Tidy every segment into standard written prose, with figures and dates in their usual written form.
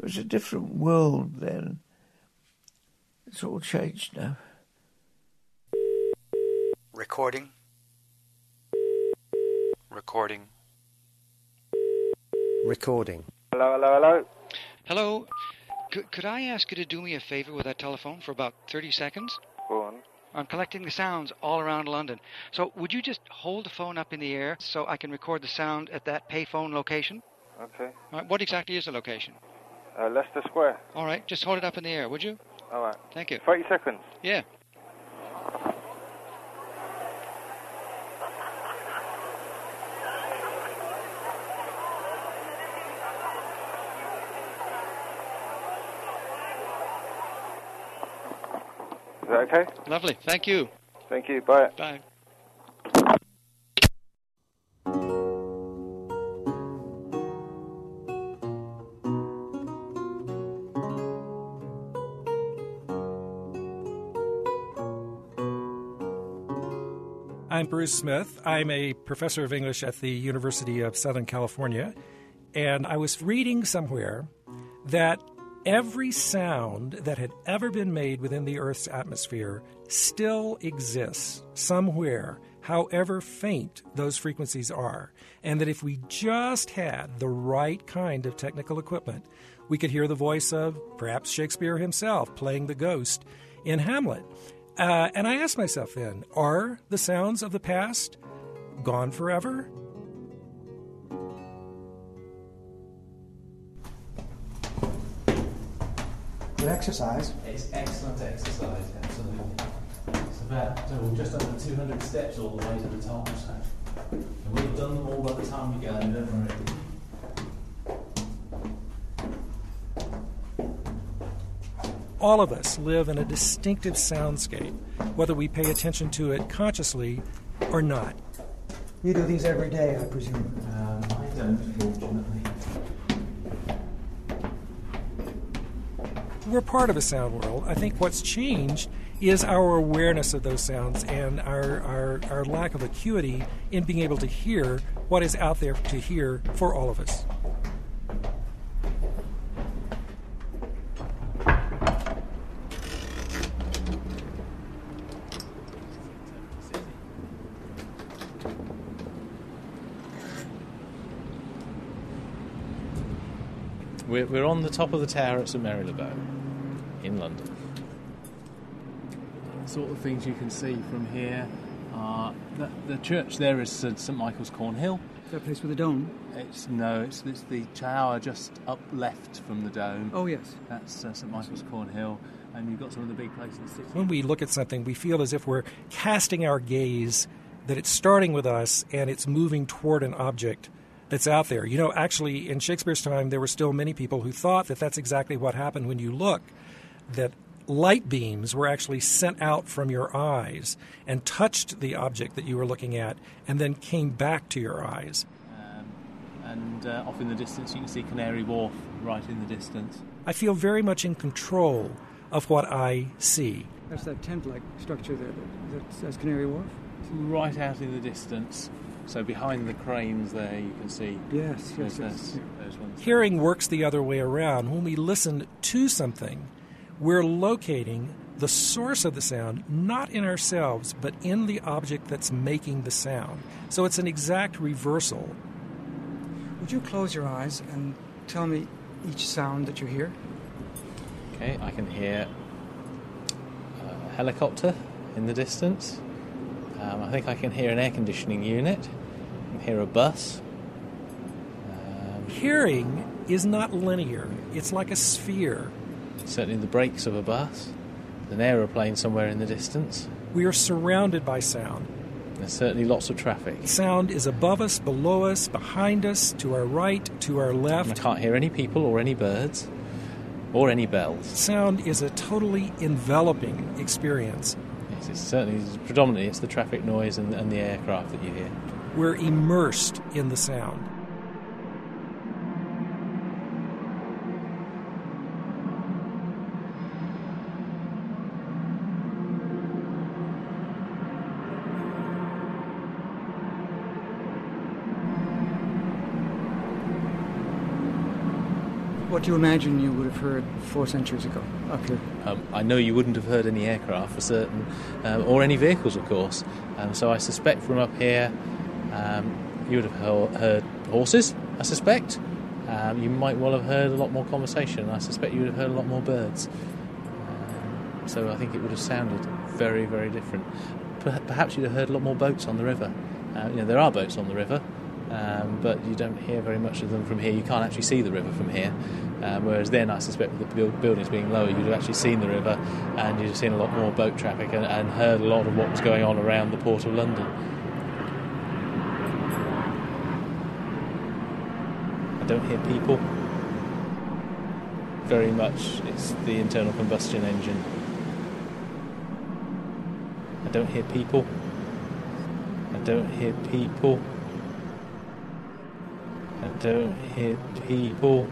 was a different world then. It's all changed now. Recording. Recording. Recording. Hello, hello, hello. Hello. Could I ask you to do me a favor with that telephone for about 30 seconds? Go on. I'm collecting the sounds all around London. So would you just hold the phone up in the air so I can record the sound at that payphone location? Okay. All right, what exactly is the location? Leicester Square. All right, just hold it up in the air, would you? All right. Thank you. 30 seconds. Yeah. Is that okay? Lovely. Thank you. Thank you. Bye. Bye. I'm Bruce Smith. I'm a professor of English at the University of Southern California, and I was reading somewhere that every sound that had ever been made within the Earth's atmosphere still exists somewhere, however faint those frequencies are, and that if we just had the right kind of technical equipment, we could hear the voice of perhaps Shakespeare himself playing the ghost in Hamlet. And I asked myself then, are the sounds of the past gone forever? Good exercise. It's excellent exercise, absolutely. It's about just under 200 steps all the way to the top, so and we'll have done them all by the time we go, don't worry. All of us live in a distinctive soundscape, whether we pay attention to it consciously or not. You do these every day, I presume. I don't, fortunately. We're part of a sound world. I think what's changed is our awareness of those sounds and our lack of acuity in being able to hear what is out there to hear for all of us. We're on the top of the tower at St Marylebone in London. The sort of things you can see from here are the church there is St Michael's Cornhill. That place with the dome? It's the tower just up left from the dome. Oh, yes. That's St Michael's Cornhill, and you've got some of the big places in the city. When we look at something, we feel as if we're casting our gaze, that it's starting with us and it's moving toward an object that's out there. You know, actually, in Shakespeare's time, there were still many people who thought that that's exactly what happened when you look, that light beams were actually sent out from your eyes and touched the object that you were looking at and then came back to your eyes. And off in the distance, you can see Canary Wharf right in the distance. I feel very much in control of what I see. That's that tent-like structure there that says Canary Wharf? Right out in the distance. So behind the cranes there, you can see. Yes. Those ones. Hearing works the other way around. When we listen to something, we're locating the source of the sound, not in ourselves, but in the object that's making the sound. So it's an exact reversal. Would you close your eyes and tell me each sound that you hear? Okay, I can hear a helicopter in the distance. I think I can hear an air conditioning unit. I can hear a bus. Hearing is not linear. It's like a sphere. Certainly the brakes of a bus. An aeroplane somewhere in the distance. We are surrounded by sound. There's certainly lots of traffic. Sound is above us, below us, behind us, to our right, to our left. And I can't hear any people or any birds or any bells. Sound is a totally enveloping experience. Yes, it's certainly, predominantly, it's the traffic noise and the aircraft that you hear. We're immersed in the sound. What do you imagine you would have heard 4 centuries ago up here? I know you wouldn't have heard any aircraft for certain, or any vehicles, of course. So I suspect from up here, you would have heard horses, I suspect. You might well have heard a lot more conversation. I suspect you would have heard a lot more birds. So I think it would have sounded very, very different. Perhaps you'd have heard a lot more boats on the river. There are boats on the river, but you don't hear very much of them from here. You can't actually see the river from here. Whereas then, I suspect with the buildings being lower, you'd have actually seen the river, and you'd have seen a lot more boat traffic and heard a lot of what was going on around the Port of London. I don't hear people. Very much it's the internal combustion engine. I don't hear people. I don't hear people. I don't hear people.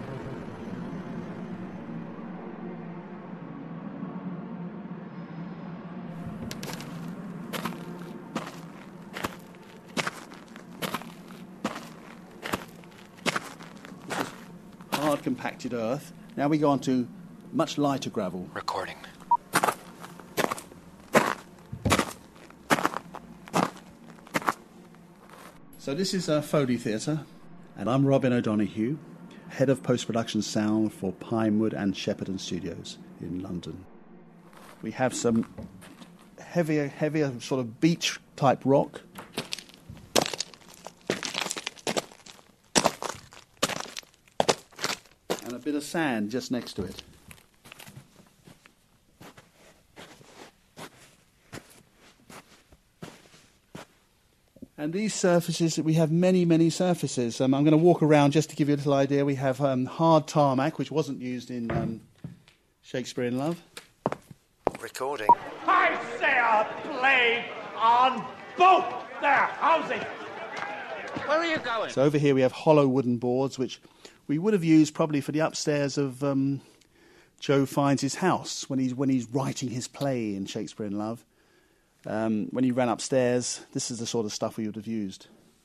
Hard compacted earth. Now we go on to much lighter gravel. Recording. So this is Foley Theatre, and I'm Robin O'Donoghue, head of post-production sound for Pinewood and Shepperton Studios in London. We have some heavier sort of beach-type rock. And a bit of sand just next to it. And these surfaces, we have many, many surfaces. I'm going to walk around just to give you a little idea. We have hard tarmac, which wasn't used in Shakespeare in Love. Recording. I say a blade on both their houses. Where are you going? So over here we have hollow wooden boards, which we would have used probably for the upstairs of Joe Fiennes' house when he's writing his play in Shakespeare in Love. When he ran upstairs, this is the sort of stuff we would have used.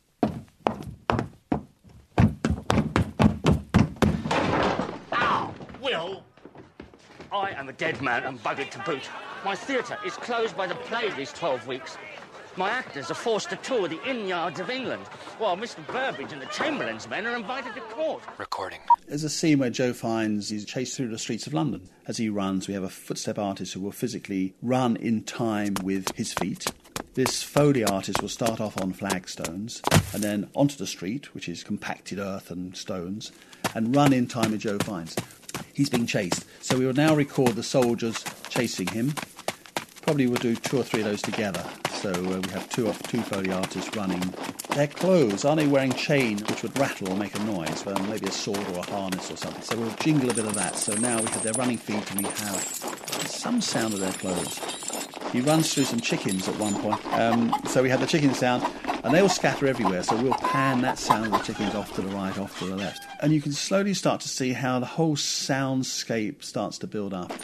Now, Will, I am a dead man and buggered to boot. My theatre is closed by the plague these 12 weeks. My actors are forced to tour the inn yards of England, while Mr. Burbage and the Chamberlain's men are invited to court. Recording. There's a scene where Joe Fiennes is chased through the streets of London. As he runs, we have a footstep artist who will physically run in time with his feet. This Foley artist will start off on flagstones and then onto the street, which is compacted earth and stones, and run in time with Joe Fiennes. He's being chased. So we will now record the soldiers chasing him. Probably we'll do 2 or 3 of those together. So we have two Foley artists running. Their clothes, are they wearing chain which would rattle or make a noise? Well, maybe a sword or a harness or something. So we'll jingle a bit of that. So now we have their running feet and we have some sound of their clothes. He runs through some chickens at one point. So we have the chicken sound, and they all scatter everywhere. So we'll pan that sound of the chickens off to the right, off to the left. And you can slowly start to see how the whole soundscape starts to build up.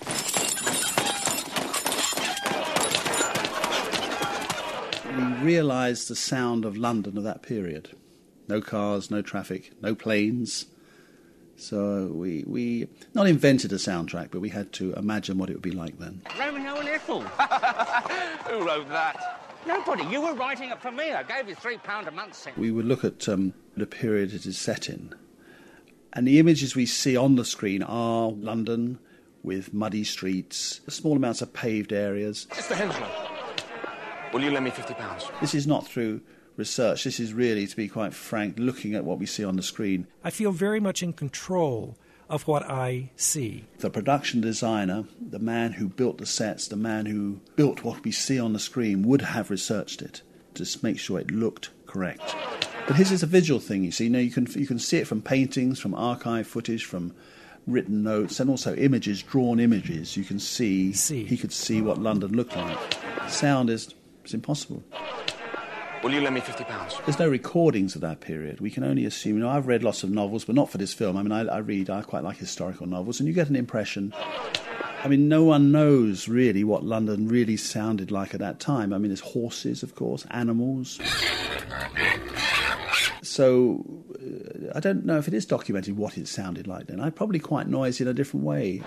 We realised the sound of London of that period. No cars, no traffic, no planes. So we not invented a soundtrack, but we had to imagine what it would be like then. Romeo and Ethel. Who wrote that? Nobody. You were writing it for me. I gave you £3 a month. We would look at the period it is set in. And the images we see on the screen are London with muddy streets, small amounts of paved areas. Mr. Henslow, will you lend me £50? This is not through research. This is really, to be quite frank, looking at what we see on the screen. I feel very much in control of what I see. The production designer, the man who built the sets, the man who built what we see on the screen would have researched it to make sure it looked correct. But his is a visual thing, you see. Now you can see it from paintings, from archive footage, from written notes, and also images, drawn images. You can see. He could see what London looked like. Sound is impossible. Will you lend me £50? There's no recordings of that period. We can only assume. You know, I've read lots of novels, but not for this film. I mean, I quite like historical novels, and you get an impression. I mean, no one knows really what London really sounded like at that time. I mean, there's horses, of course, animals. So I don't know if it is documented what it sounded like then. Probably quite noisy in a different way.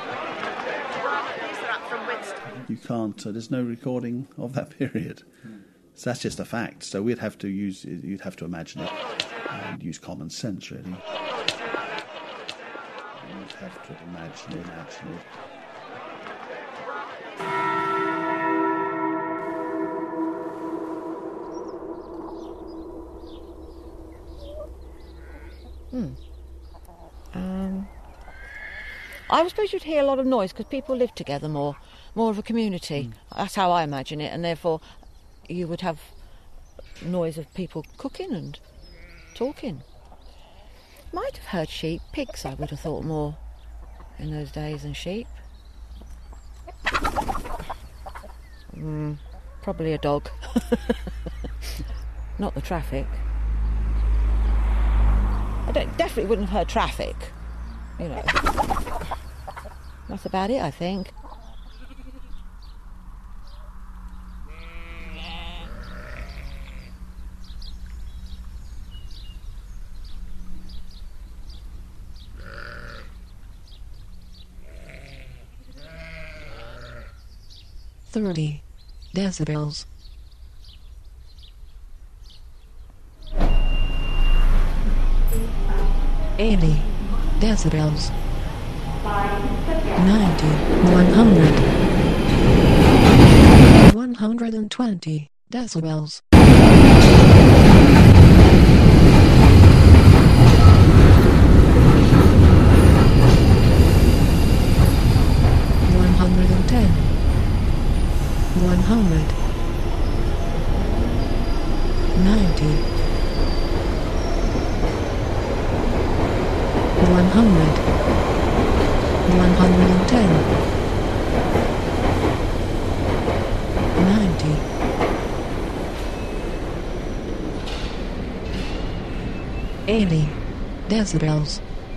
You can't, there's no recording of that period. So that's just a fact. So you'd have to imagine it and use common sense, really. You'd have to imagine it. I suppose you'd hear a lot of noise because people live together more of a community. That's how I imagine it, and therefore you would have noise of people cooking and talking. Might have heard sheep, pigs I would have thought more in those days than sheep. Probably a dog. Not the traffic. I definitely wouldn't have heard traffic, you know. That's about it, I think. .30 decibels. .80 decibels. 90, 100. 120 decibels. 110. 100. 90. 100. 110. 90. .80 decibels.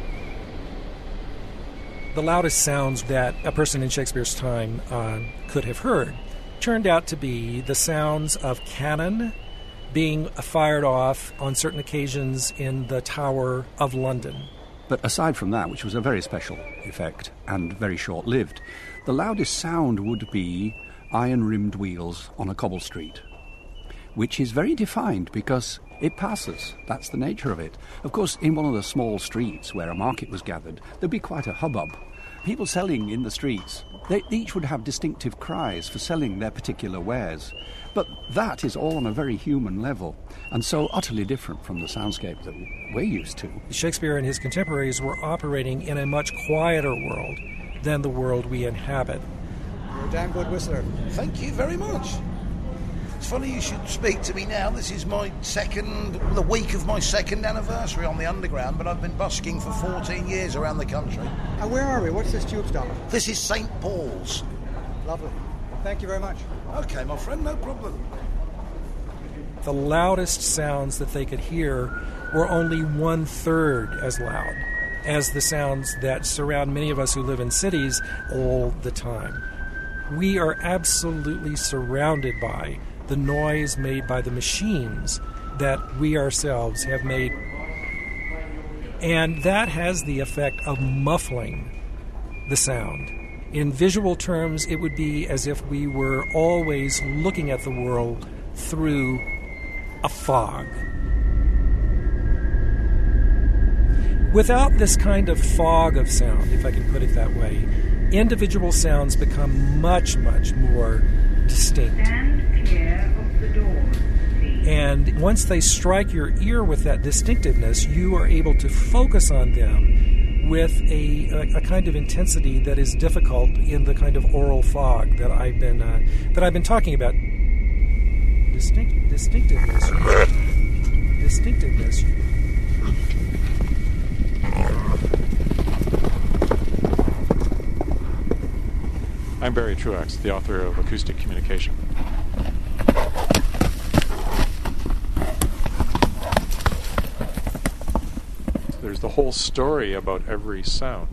The loudest sounds that a person in Shakespeare's time could have heard turned out to be the sounds of cannon being fired off on certain occasions in the Tower of London. But aside from that, which was a very special effect and very short-lived, the loudest sound would be iron-rimmed wheels on a cobble street, which is very defined because it passes. That's the nature of it. Of course, in one of the small streets where a market was gathered, there'd be quite a hubbub. People selling in the streets, they each would have distinctive cries for selling their particular wares. But that is all on a very human level, and so utterly different from the soundscape that we're used to. Shakespeare and his contemporaries were operating in a much quieter world than the world we inhabit. You're a damn good whistler. Thank you very much. It's funny you should speak to me now. This is the week of my second anniversary on the Underground, but I've been busking for 14 years around the country. Where are we? What's this tube stop? This is St. Paul's. Lovely. Thank you very much. Okay, my friend, no problem. The loudest sounds that they could hear were only 1/3 as loud as the sounds that surround many of us who live in cities all the time. We are absolutely surrounded by the noise made by the machines that we ourselves have made. And that has the effect of muffling the sound. In visual terms, it would be as if we were always looking at the world through a fog. Without this kind of fog of sound, if I can put it that way, individual sounds become much, much more distinct. Stand clear of the door, please. And once they strike your ear with that distinctiveness, you are able to focus on them with a kind of intensity that is difficult in the kind of oral fog that I've been talking about. Distinctiveness. I'm Barry Truax, the author of Acoustic Communication. There's the whole story about every sound.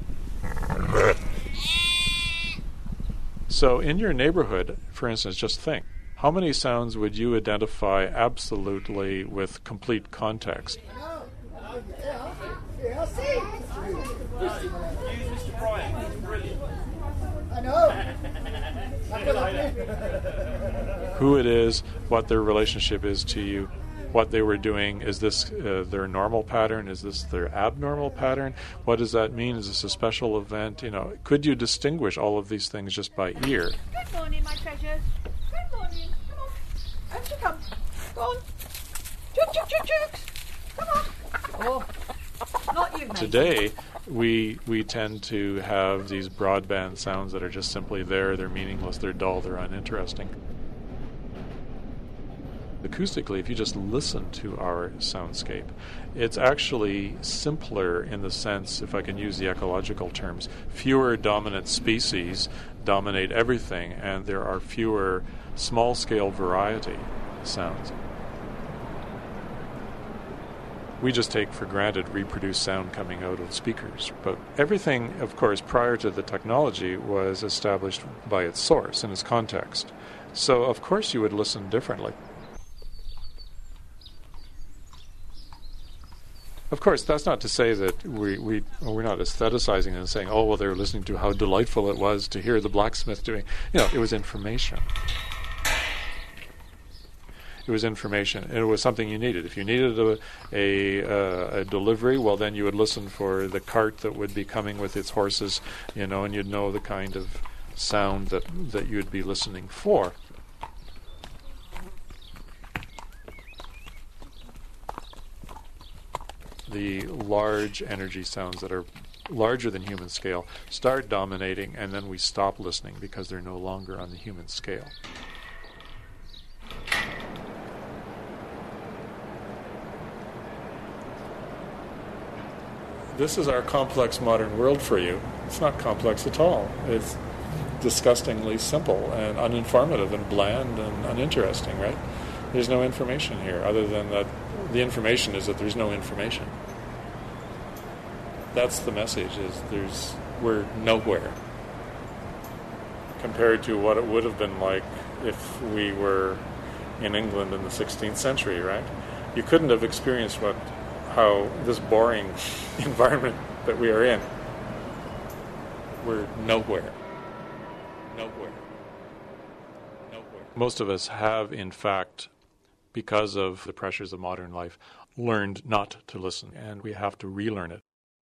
So in your neighborhood, for instance, just think, how many sounds would you identify absolutely with complete context? Yeah, I see. Use Mr. Bryan. He's brilliant. I know. Who it is, what their relationship is to you, what they were doing. Is this their normal pattern? Is this their abnormal pattern? What does that mean? Is this a special event? Could you distinguish all of these things just by ear? Good morning, my treasures. Good morning. Come on. Out you come. Go on. Chook, chook, chook, chooks. Come on. Oh, not you, mate. Today, we tend to have these broadband sounds that are just simply there. They're meaningless. They're dull. They're uninteresting. Acoustically, if you just listen to our soundscape, it's actually simpler in the sense, if I can use the ecological terms, fewer dominant species dominate everything, and there are fewer small-scale variety sounds. We just take for granted reproduced sound coming out of speakers. But everything, of course, prior to the technology was established by its source and its context. So, of course, you would listen differently. Of course, that's not to say that we're not aestheticizing and saying, oh, well, they're listening to how delightful it was to hear the blacksmith doing. It was information. It was information, and it was something you needed. If you needed a delivery, well, then you would listen for the cart that would be coming with its horses, and you'd know the kind of sound that you'd be listening for. The large energy sounds that are larger than human scale start dominating, and then we stop listening because they're no longer on the human scale. This is our complex modern world for you. It's not complex at all. It's disgustingly simple and uninformative and bland and uninteresting, right? There's no information here other than that the information is that there's no information. That's the message, we're nowhere compared to what it would have been like if we were in England in the 16th century, right? You couldn't have experienced how this boring environment that we are in. We're nowhere. Nowhere. Nowhere. Most of us have, in fact, because of the pressures of modern life, learned not to listen, and we have to relearn it.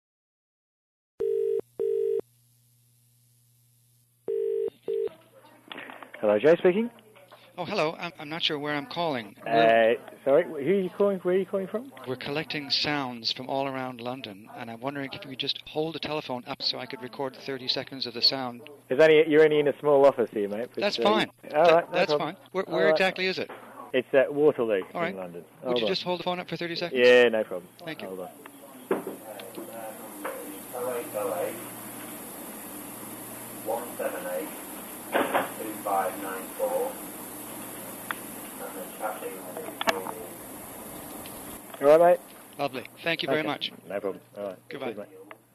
Hello, Joe speaking. Oh, hello. I'm not sure where I'm calling. Sorry, who are you calling? Where are you calling from? We're collecting sounds from all around London, and I'm wondering if you could just hold the telephone up so I could record 30 seconds of the sound. You're only in a small office here, mate. That's fine. All right, that's fine. Where exactly is it? It's at Waterloo all right. in London. Would you just hold the phone up for 30 seconds? Yeah, no problem. Thank you. Hold on. 178 2594 and then chatting with All right, mate? Lovely. Thank you very much. No problem. All right. Goodbye. Cheers, mate.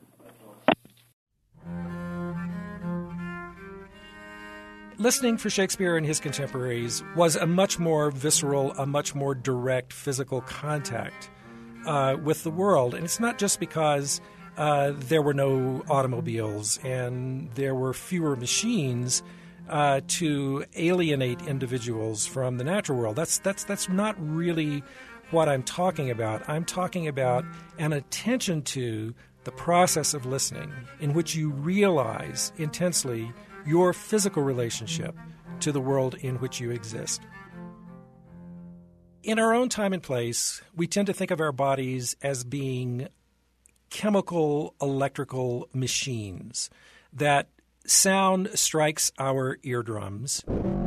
Listening for Shakespeare and his contemporaries was a much more visceral, a much more direct physical contact with the world. And it's not just because there were no automobiles and there were fewer machines to alienate individuals from the natural world. That's not really what I'm talking about. I'm talking about an attention to the process of listening in which you realize intensely your physical relationship to the world in which you exist. In our own time and place, we tend to think of our bodies as being chemical, electrical machines, that sound strikes our eardrums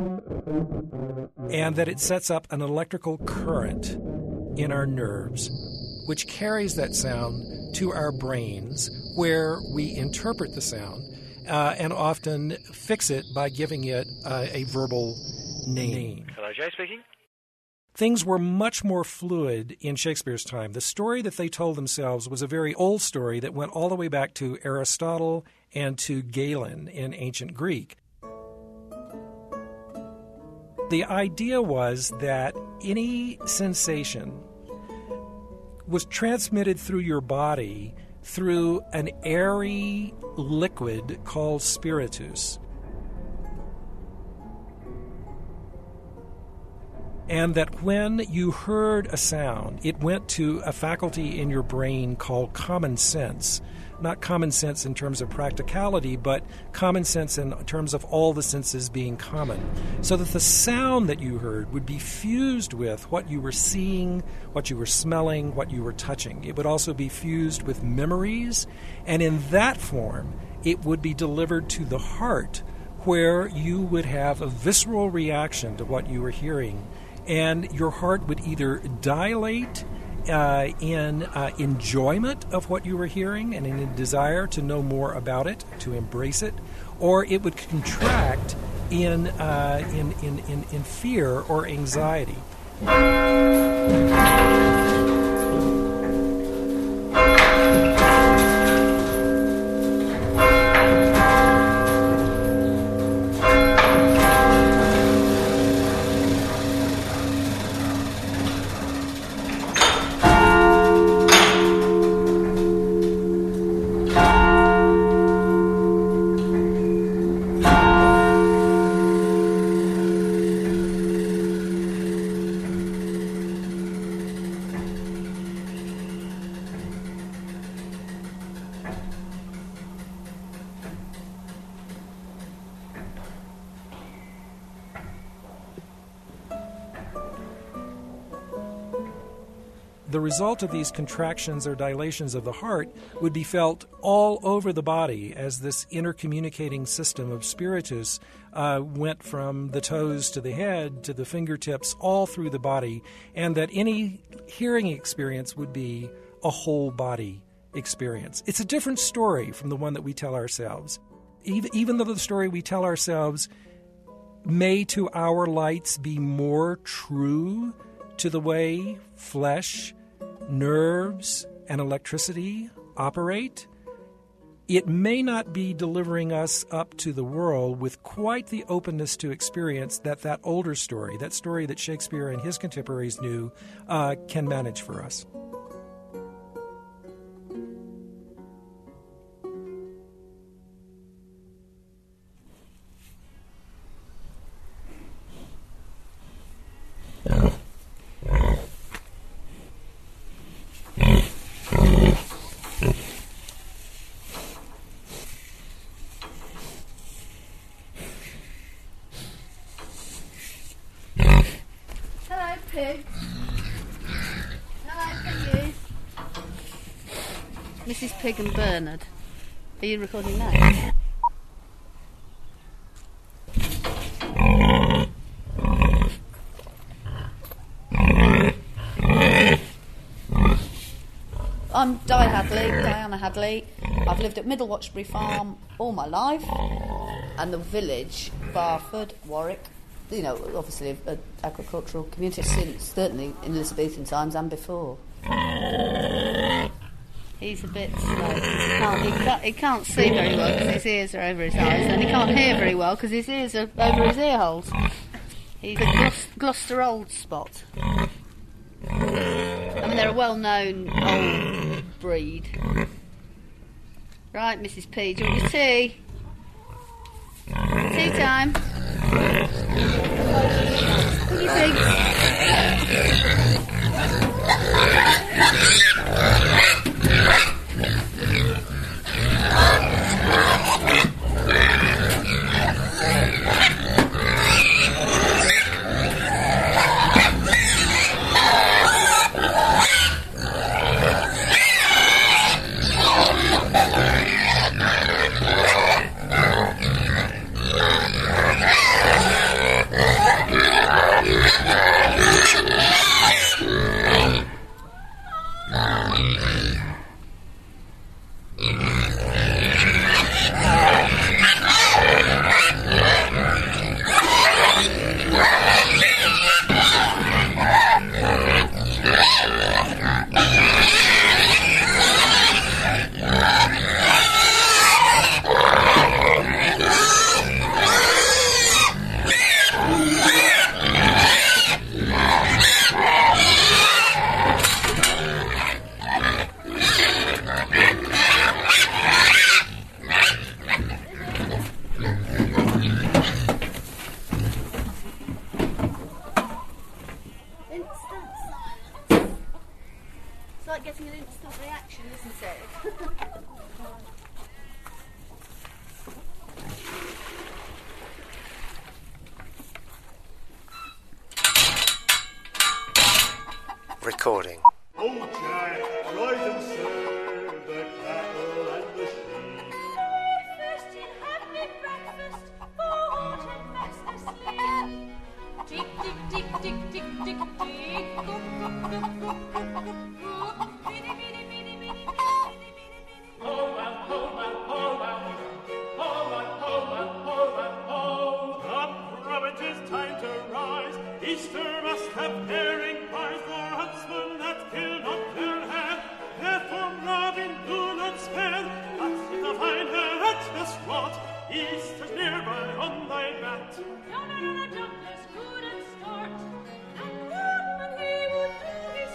and that it sets up an electrical current in our nerves, which carries that sound to our brains, where we interpret the sound and often fix it by giving it a verbal name. Hello, Joe speaking. Things were much more fluid in Shakespeare's time. The story that they told themselves was a very old story that went all the way back to Aristotle and to Galen in ancient Greek. The idea was that any sensation was transmitted through your body through an airy liquid called spiritus. And that when you heard a sound, it went to a faculty in your brain called common sense. Not common sense in terms of practicality, but common sense in terms of all the senses being common. So that the sound that you heard would be fused with what you were seeing, what you were smelling, what you were touching. It would also be fused with memories, and in that form, it would be delivered to the heart, where you would have a visceral reaction to what you were hearing. And your heart would either dilate in enjoyment of what you were hearing and in a desire to know more about it, to embrace it, or it would contract in fear or anxiety. The result of these contractions or dilations of the heart would be felt all over the body as this intercommunicating system of spiritus went from the toes to the head to the fingertips all through the body, and that any hearing experience would be a whole body experience. It's a different story from the one that we tell ourselves. Even though the story we tell ourselves may to our lights be more true to the way flesh, nerves, and electricity operate, it may not be delivering us up to the world with quite the openness to experience that older story, that story that Shakespeare and his contemporaries knew, can manage for us. Mrs. Pig and Bernard. Are you recording now? I'm Diana Hadley. I've lived at Middle Watchbury Farm all my life, and the village, Barford, Warwick, you know, obviously an agricultural community since certainly in Elizabethan times and before. He's a bit slow. He can't see very well because his ears are over his eyes, and he can't hear very well because his ears are over his ear holes. He's a Gloucester old spot. I mean, they're a well-known old breed. Right, Mrs. P, do you want your tea? Tea time. What do you think? Isn't it? Recording. Oh, Jack, rise and serve the cattle and the sheep. First in happy breakfast, bold and restlessly. Tick, tick, tick, tick, tick, tick, tick. Cook, cook, cook, cook, cook, cook, cook. Minnie, minnie, minnie, minnie, minnie, minnie, minnie. Ho, man, ho, man, ho, man. Ho, man, ho, man, ho, man, ho. Up, Robert, 'tis time to rise. Easter must have herring pies for huntsmen that kill not their hare. Therefore, Robin, do not spare. That's the fine hare at the spot. Easter's nearby on thy bat. Yonder on a Douglas good and start, and Woodman he would do his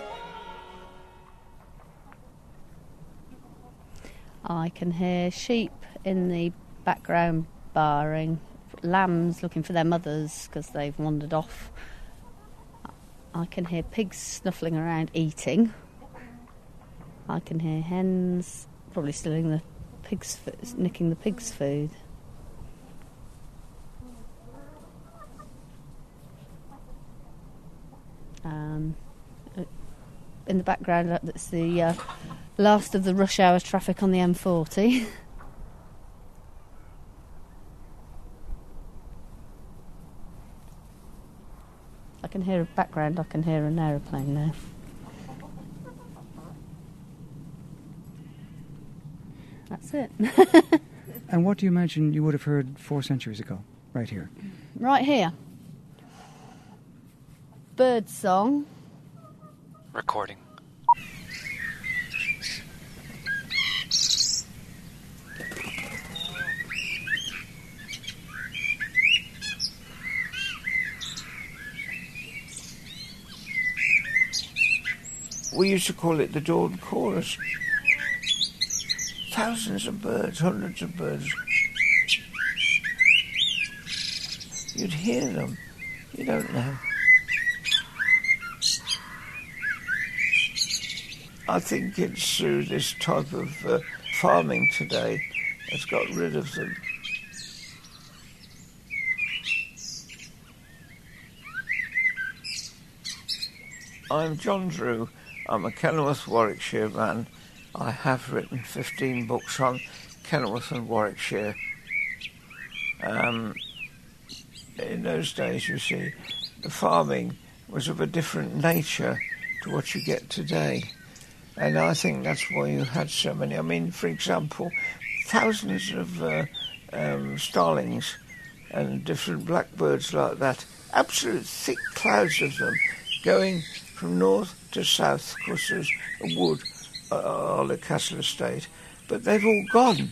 part. I can hear sheep in the background baaing, lambs looking for their mothers because they've wandered off. I can hear pigs snuffling around eating. I can hear hens probably stealing the pigs, nicking the pigs' food. In the background, that's the last of the rush hour traffic on the M40. I can hear a background, I can hear an aeroplane now. That's it. And what do you imagine you would have heard 4 centuries ago, right here? Right here. Bird song. Recording. We used to call it the dawn chorus. Thousands of birds, hundreds of birds. You'd hear them. You don't know. I think it's through this type of farming today that's got rid of them. I'm John Drew. I'm a Kenilworth, Warwickshire man. I have written 15 books on Kenilworth and Warwickshire. In those days, you see, the farming was of a different nature to what you get today. And I think that's why you had so many. I mean, for example, thousands of starlings and different blackbirds like that. Absolute thick clouds of them going from north to south. Of course, there's a wood on the Castle Estate, but they've all gone.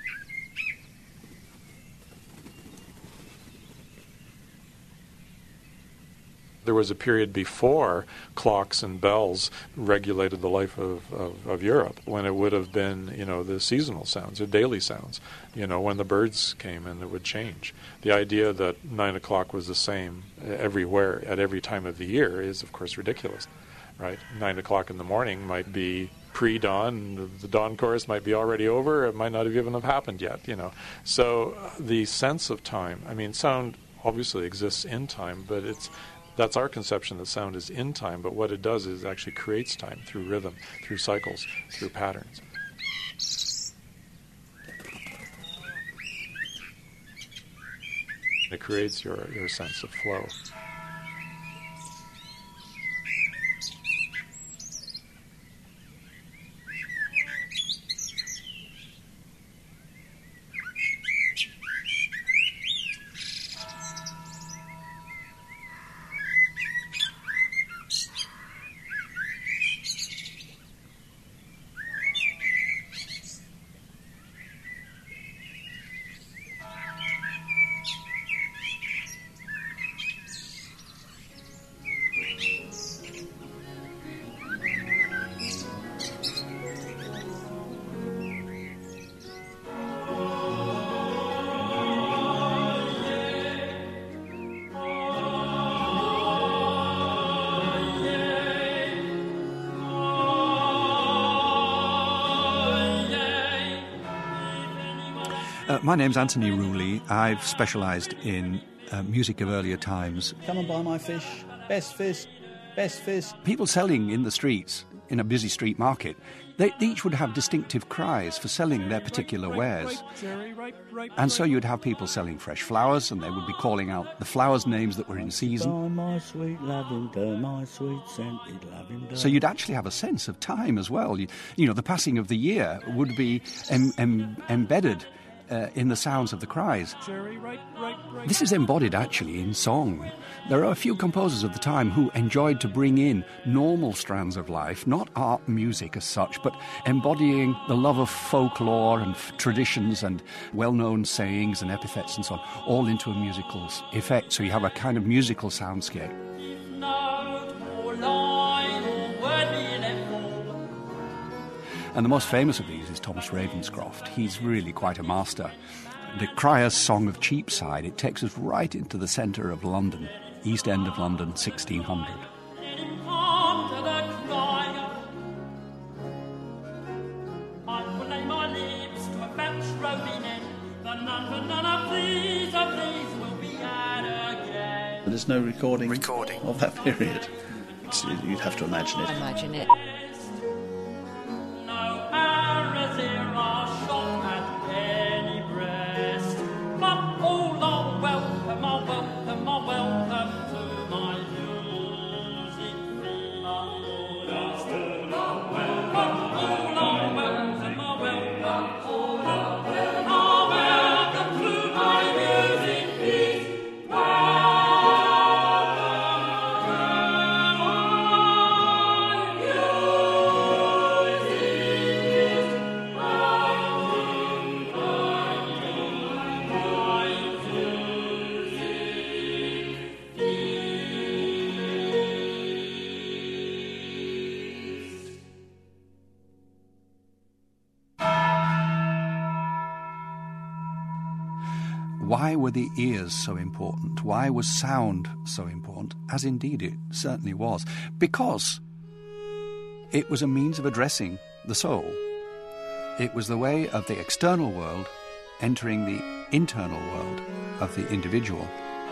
There was a period before clocks and bells regulated the life of Europe, when it would have been, the seasonal sounds or daily sounds, when the birds came and it would change. The idea that 9 o'clock was the same everywhere at every time of the year is, of course, ridiculous, right? 9 o'clock in the morning might be pre-dawn, the dawn chorus might be already over, it might not even have happened yet, So the sense of time, sound obviously exists in time, but that's our conception that sound is in time, but what it does is actually creates time through rhythm, through cycles, through patterns. It creates your sense of flow. My name's Anthony Rooley. I've specialised in music of earlier times. Come and buy my fish. Best fish. Best fish. People selling in the streets, in a busy street market, they each would have distinctive cries for selling their particular wares. And so you'd have people selling fresh flowers, and they would be calling out the flowers' names that were in season. Oh, my sweet lavender, my sweet scented lavender. So you'd actually have a sense of time as well. You know, the passing of the year would be embedded in the sounds of the cries. This is embodied actually in song. There are a few composers of the time who enjoyed to bring in normal strands of life, not art music as such, but embodying the love of folklore and traditions and well-known sayings and epithets and so on, all into a musical effect. So you have a kind of musical soundscape. And the most famous of these is Thomas Ravenscroft. He's really quite a master. The Crier's Song of Cheapside, it takes us right into the centre of London, East End of London, 1600. There's no recording of that period. You'd have to imagine it. Imagine it. Why were the ears so important? Why was sound so important? As indeed it certainly was. Because it was a means of addressing the soul. It was the way of the external world entering the internal world of the individual.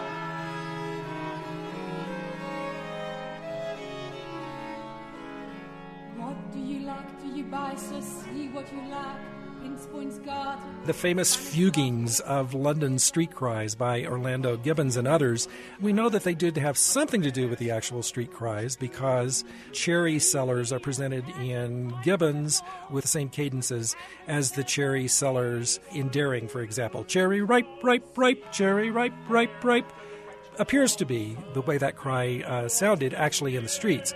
What do you like? Do you buy? So see what you like. Pinpoint's garden. The famous fugings of London street cries by Orlando Gibbons and others, we know that they did have something to do with the actual street cries because cherry sellers are presented in Gibbons with the same cadences as the cherry sellers in Daring, for example. Cherry ripe, ripe, ripe, cherry ripe, ripe, ripe, appears to be the way that cry sounded actually in the streets.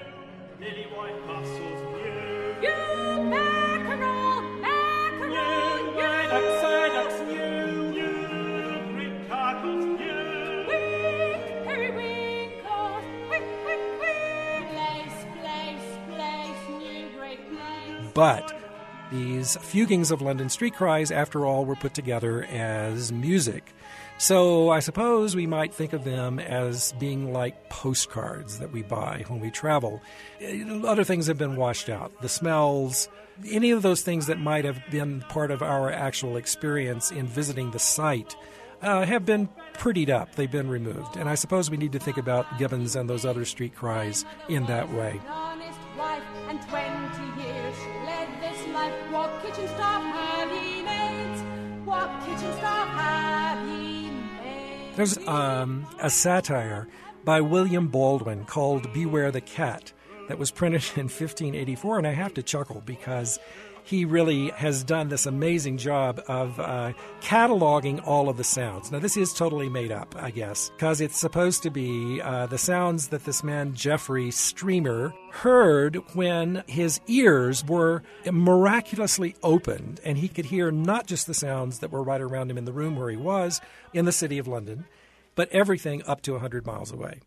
But these fugings of London street cries, after all, were put together as music. So I suppose we might think of them as being like postcards that we buy when we travel. Other things have been washed out. The smells, any of those things that might have been part of our actual experience in visiting the site have been prettied up. They've been removed. And I suppose we need to think about Gibbons and those other street cries in that way. Wife and 20 years she led this life. What kitchen staff have ye made? What kitchen staff have ye made? There's a satire by William Baldwin called Beware the Cat that was printed in 1584, and I have to chuckle because he really has done this amazing job of cataloging all of the sounds. Now, this is totally made up, I guess, because it's supposed to be the sounds that this man, Geoffrey Streamer, heard when his ears were miraculously opened, and he could hear not just the sounds that were right around him in the room where he was in the city of London, but everything up to 100 miles away.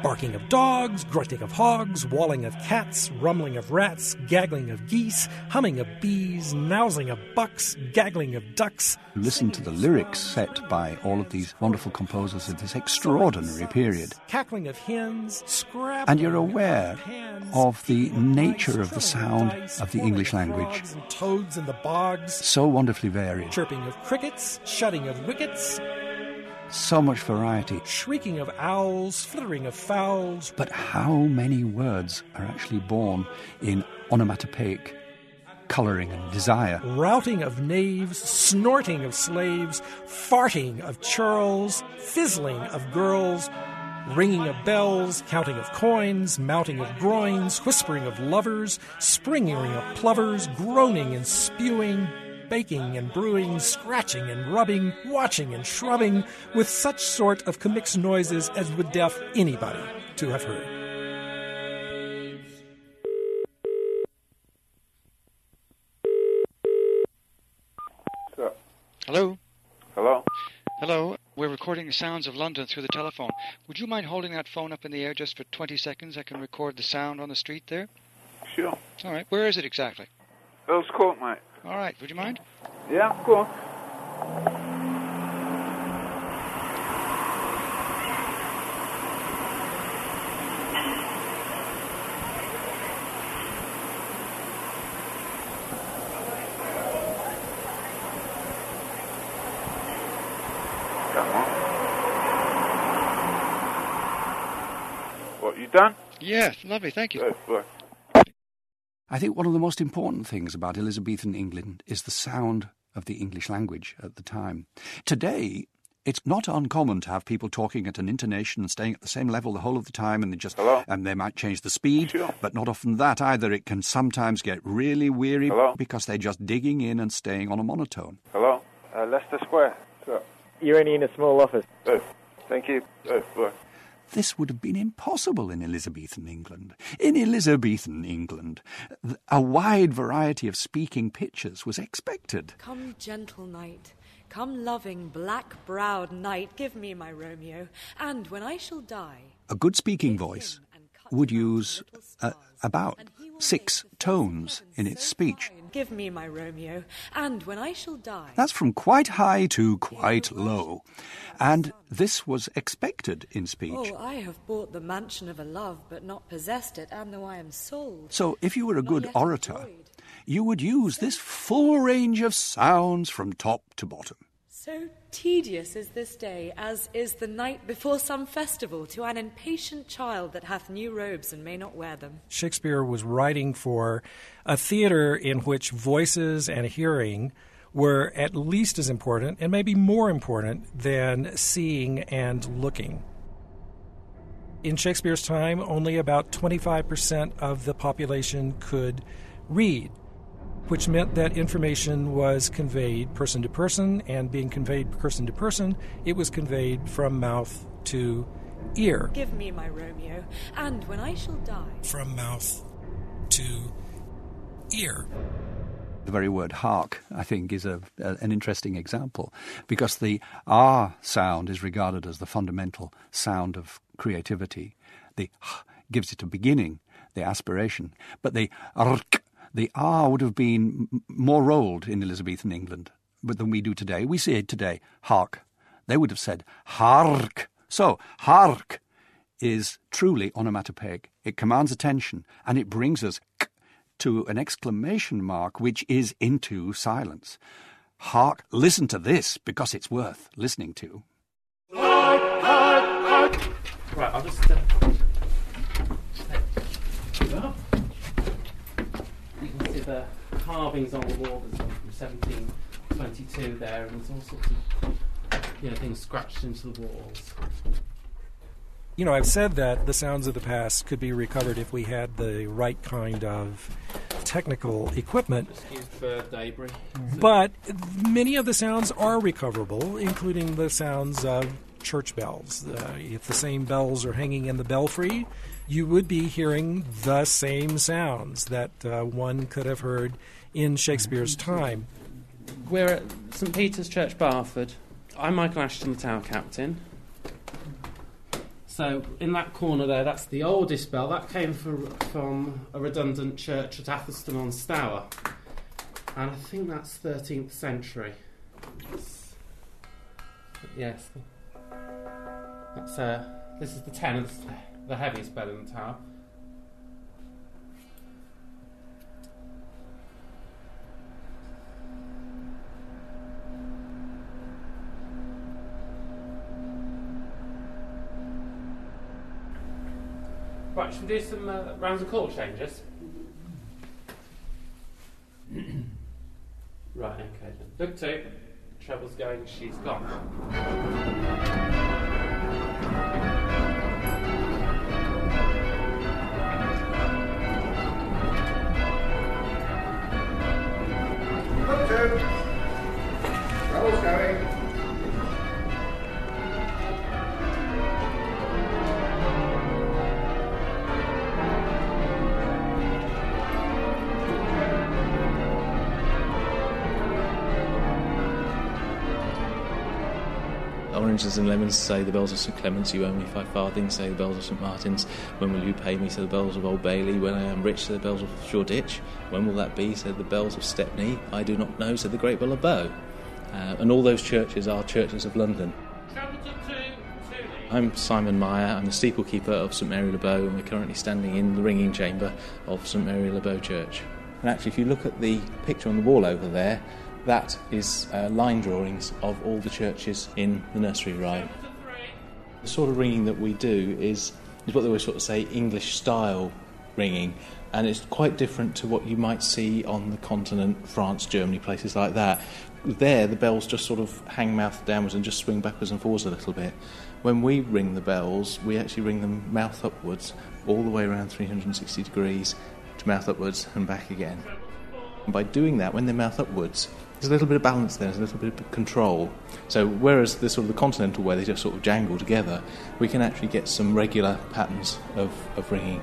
Barking of dogs, grunting of hogs, walling of cats, rumbling of rats, gaggling of geese, humming of bees, nousing of bucks, gaggling of ducks. Listen to the lyrics set by all of these wonderful composers of this extraordinary period. Cackling of hens, scrabbling. And you're aware of the nature of the sound of the English language. And toads in the bogs. So wonderfully varied. Chirping of crickets, shutting of wickets. So much variety. Shrieking of owls, flittering of fowls. But how many words are actually born in onomatopoeic colouring and desire? Routing of knaves, snorting of slaves, farting of churls, fizzling of girls, ringing of bells, counting of coins, mounting of groins, whispering of lovers, springing of plovers, groaning and spewing, baking and brewing, scratching and rubbing, watching and shrubbing, with such sort of commixed noises as would deaf anybody to have heard. Hello? Hello? Hello. We're recording the sounds of London through the telephone. Would you mind holding that phone up in the air just for 20 seconds? I can record the sound on the street there. Sure. All right. Where is it exactly? Earl's Court, mate. All right. Would you mind? Yeah, go on. Come on. What, you done? Yeah, lovely. Thank you. Good, look. I think one of the most important things about Elizabethan England is the sound of the English language at the time. Today, it's not uncommon to have people talking at an intonation and staying at the same level the whole of the time, and they might change the speed, but not often that either. It can sometimes get really weary because they're just digging in and staying on a monotone. Hello? Leicester Square. Sure. You're only in a small office. Thank you. Look. This would have been impossible in Elizabethan England. In Elizabethan England, a wide variety of speaking pitches was expected. Come, gentle knight, come, loving, black-browed knight, give me my Romeo, and when I shall die... A good speaking voice would use about 6 tones in its speech. Give me my Romeo, and when I shall die... That's from quite high to quite low. And this was expected in speech. Oh, I have bought the mansion of a love, but not possessed it, and though I am sold... So if you were a good orator, you would use this full range of sounds from top to bottom. So tedious is this day, as is the night before some festival, to an impatient child that hath new robes and may not wear them. Shakespeare was writing for a theater in which voices and hearing were at least as important, and maybe more important, than seeing and looking. In Shakespeare's time, only about 25% of the population could read, which meant that information was conveyed person to person, and being conveyed person to person, it was conveyed from mouth to ear. Give me my Romeo, and when I shall die... From mouth to ear. The very word hark, I think, is an interesting example, because the R sound is regarded as the fundamental sound of creativity. The H gives it a beginning, the aspiration, but the RK, the R would have been more rolled in Elizabethan England than we do today. We say it today, hark. They would have said hark. So, hark is truly onomatopoeic. It commands attention, and it brings us k to an exclamation mark, which is into silence. Hark, listen to this, because it's worth listening to. Hark, hark, hark. Right, I'll just... You can see the carvings on the wall from 1722 there, and there's all sorts of things scratched into the walls. You know, I've said that the sounds of the past could be recovered if we had the right kind of technical equipment. Just used for debris. But many of the sounds are recoverable, including the sounds of church bells. If the same bells are hanging in the belfry, you would be hearing the same sounds that one could have heard in Shakespeare's time. We're at St Peter's Church, Barford. I'm Michael Ashton, the tower captain. So in that corner there, that's the oldest bell. That came from a redundant church at Athelston on Stour. And I think that's 13th century. Yes. That's this is the tenor, the heaviest bell in the tower. Right, should we do some rounds of chord changes? Right, okay then. Look 2. Treble's going, she's gone. Look 2. Treble's going. Oranges and lemons, say the bells of St Clement's, you owe me 5 farthings, say the bells of St Martin's. When will you pay me, say the bells of Old Bailey. When I am rich, say the bells of Shoreditch. When will that be, say the bells of Stepney. I do not know, said the Great Bell of Bow. And all those churches are churches of London. I'm Simon Meyer, I'm the steeplekeeper of St Mary le Bow, and we're currently standing in the ringing chamber of St Mary le Bow Church. And actually, if you look at the picture on the wall over there, that is line drawings of all the churches in the nursery rhyme. The sort of ringing that we do is what they always sort of say, English style ringing, and it's quite different to what you might see on the continent, France, Germany, places like that. There, the bells just sort of hang mouth downwards and just swing backwards and forwards a little bit. When we ring the bells, we actually ring them mouth upwards, all the way around 360 degrees, to mouth upwards and back again. And by doing that, when they're mouth upwards, there's a little bit of balance there, there's a little bit of control. So whereas the sort of the continental way, they just sort of jangle together, we can actually get some regular patterns of ringing.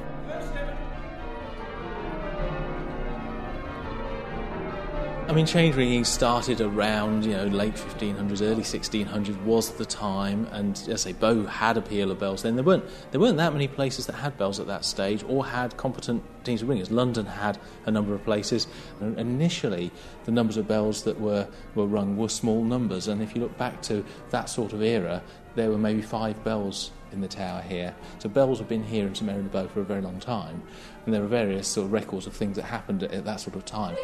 I mean, change ringing started around, late 1500s, early 1600s was the time, and as I say, Bow had a peal of bells then. There weren't that many places that had bells at that stage or had competent teams of ringers. London had a number of places, and initially the numbers of bells that were rung were small numbers, and if you look back to that sort of era, there were maybe 5 bells in the tower here. So bells have been here in St Mary le Bow for a very long time, and there are various sort of records of things that happened at that sort of time.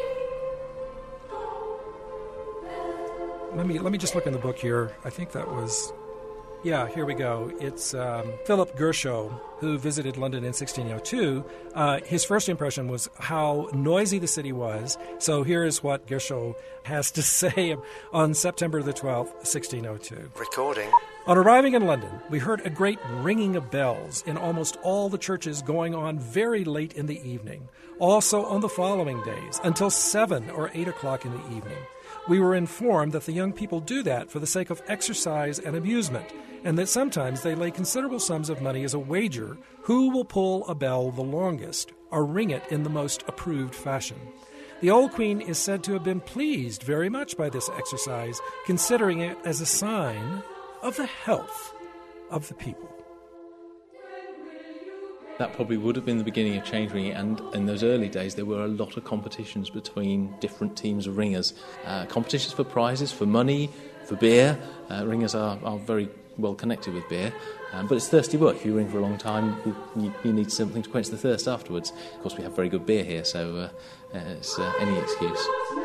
Let me just look in the book here. I think that was... Yeah, here we go. It's Philip Gershow, who visited London in 1602. His first impression was how noisy the city was. So here is what Gershow has to say on September the 12th, 1602. Recording. On arriving in London, we heard a great ringing of bells in almost all the churches going on very late in the evening. Also on the following days, until 7 or 8 o'clock in the evening. We were informed that the young people do that for the sake of exercise and amusement, and that sometimes they lay considerable sums of money as a wager who will pull a bell the longest or ring it in the most approved fashion. The old queen is said to have been pleased very much by this exercise, considering it as a sign of the health of the people. That probably would have been the beginning of change ringing, and in those early days there were a lot of competitions between different teams of ringers. Competitions for prizes, for money, for beer. Ringers are very well connected with beer, but it's thirsty work. If you ring for a long time, you need something to quench the thirst afterwards. Of course, we have very good beer here, so it's any excuse.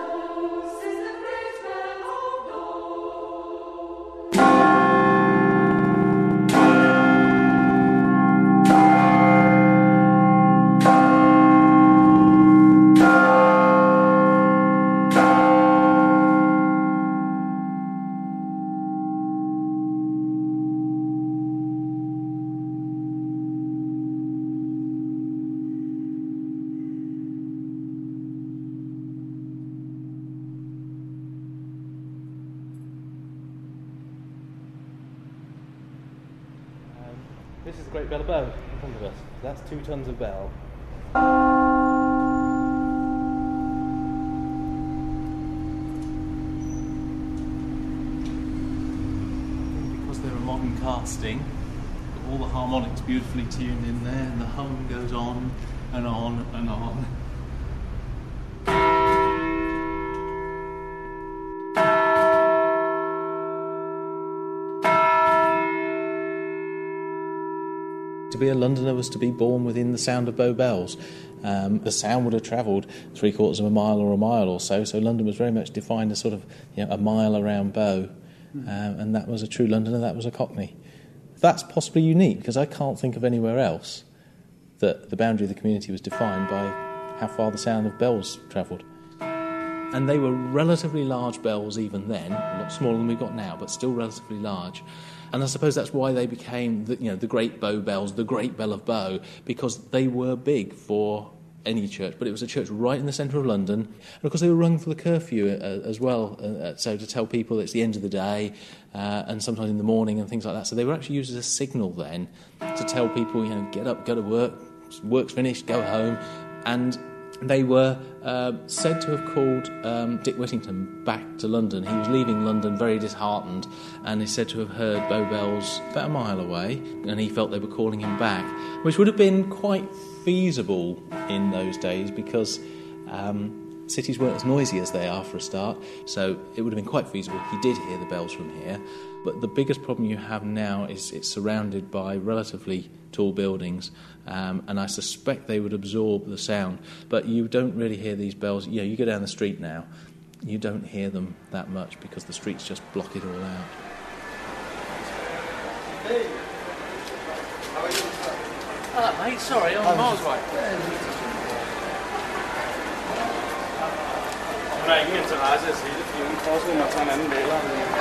This is the Great Bell of Bow in front of us. That's 2 tons of bell. Because they're a modern casting, all the harmonics beautifully tuned in there, and the hum goes on and on and on. To be a Londoner was to be born within the sound of Bow Bells. The sound would have travelled 3/4 of a mile or a mile or so London was very much defined as sort of a mile around Bow, and that was a true Londoner, that was a Cockney. That's possibly unique, because I can't think of anywhere else that the boundary of the community was defined by how far the sound of bells travelled. And they were relatively large bells even then, a lot smaller than we've got now, but still relatively large. And I suppose that's why they became the great Bow Bells, the Great Bell of Bow, because they were big for any church. But it was a church right in the centre of London. And of course they were rung for the curfew as well, so to tell people it's the end of the day, and sometimes in the morning and things like that. So they were actually used as a signal then to tell people, get up, go to work, work's finished, go home. And they were said to have called Dick Whittington back to London. He was leaving London very disheartened, and he's said to have heard Bow Bells about a mile away, and he felt they were calling him back, which would have been quite feasible in those days, because cities weren't as noisy as they are for a start, so it would have been quite feasible. He did hear the bells from here. But the biggest problem you have now is it's surrounded by relatively tall buildings, and I suspect they would absorb the sound. But you don't really hear these bells. You go down the street now, you don't hear them that much because the streets just block it all out. Hey. Hello, mate. Sorry, I'm miles away. Der er ingen interesse at sige det, fordi hun forestiller mig at tage en anden maler.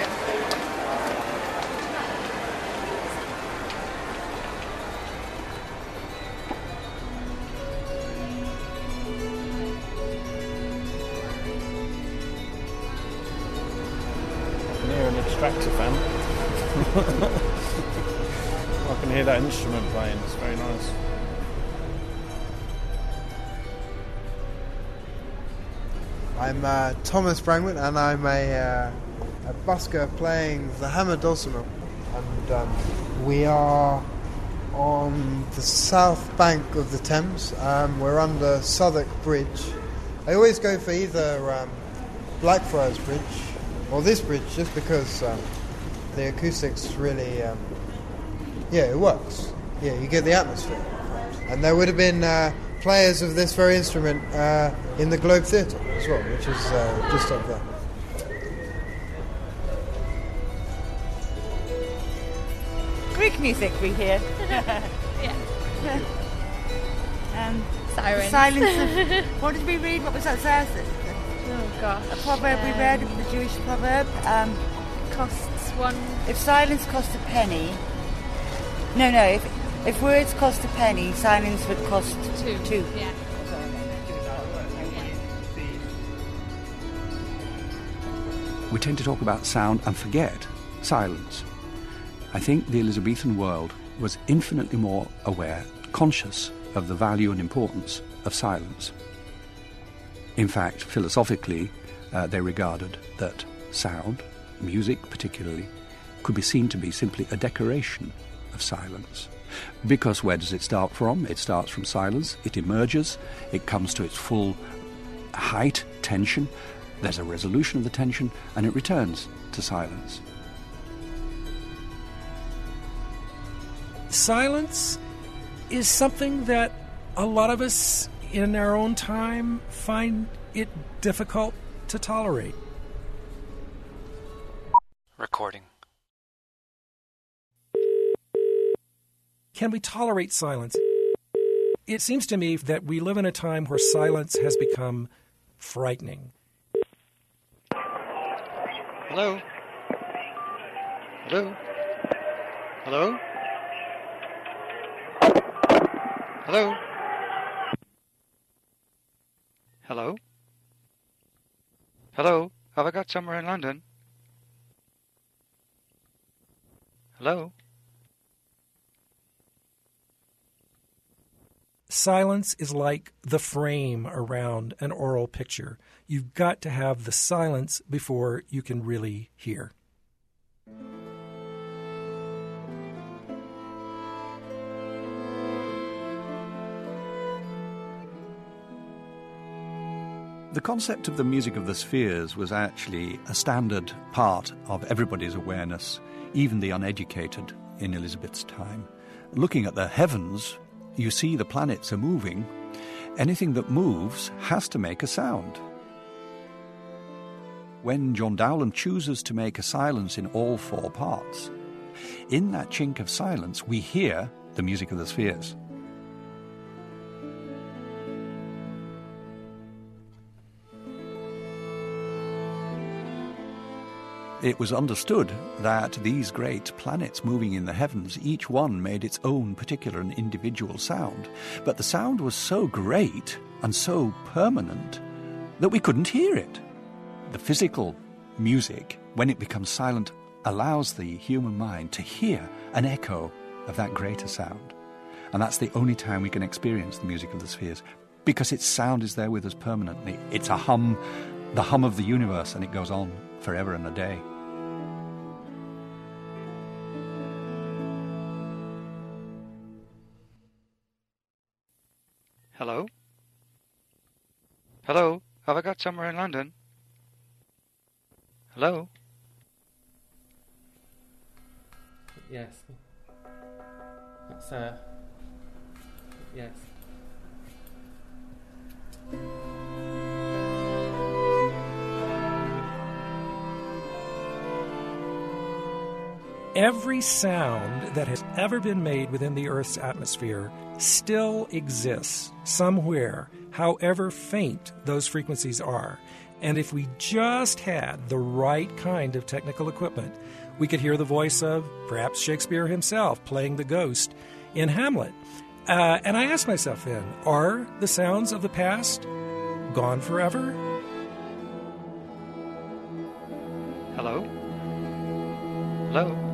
Near an extractor fan. I can hear that instrument playing, it's very nice. I'm Thomas Brangwood, and I'm a busker playing the hammer dulcimer, and we are on the south bank of the Thames. We're under Southwark Bridge. I always go for either Blackfriars Bridge or this bridge, just because the acoustics really, it works. Yeah, you get the atmosphere. And there would have been players of this very instrument in the Globe Theatre as well, which is just up there. Greek music we hear. Yeah. Sirens. The silence of, what did we read? What was that? Oh gosh. A proverb we read, the Jewish proverb. Costs one. If silence cost a penny. No. If words cost a penny, silence would cost two. Yeah. We tend to talk about sound and forget silence. I think the Elizabethan world was infinitely more aware, conscious of the value and importance of silence. In fact, philosophically, they regarded that sound, music particularly, could be seen to be simply a decoration of silence. Because where does it start from? It starts from silence, it emerges, it comes to its full height, tension, there's a resolution of the tension, and it returns to silence. Silence is something that a lot of us in our own time find it difficult to tolerate. Recording. Can we tolerate silence? It seems to me that we live in a time where silence has become frightening. Hello? Hello? Hello? Hello? Hello? Hello? Have I got somewhere in London? Hello? Silence is like the frame around an oral picture. You've got to have the silence before you can really hear. The concept of the music of the spheres was actually a standard part of everybody's awareness, even the uneducated in Elizabeth's time. Looking at the heavens, you see the planets are moving. Anything that moves has to make a sound. When John Dowland chooses to make a silence in all four parts, in that chink of silence we hear the music of the spheres. It was understood that these great planets moving in the heavens, each one made its own particular and individual sound. But the sound was so great and so permanent that we couldn't hear it. The physical music, when it becomes silent, allows the human mind to hear an echo of that greater sound. And that's the only time we can experience the music of the spheres, because its sound is there with us permanently. It's a hum, the hum of the universe, and it goes on forever and a day. Hello? Hello? Have I got somewhere in London? Hello? Yes. That's yes. Every sound that has ever been made within the Earth's atmosphere still exists somewhere, however faint those frequencies are. And if we just had the right kind of technical equipment, we could hear the voice of perhaps Shakespeare himself playing the ghost in Hamlet. And I ask myself then, are the sounds of the past gone forever? Hello? Hello?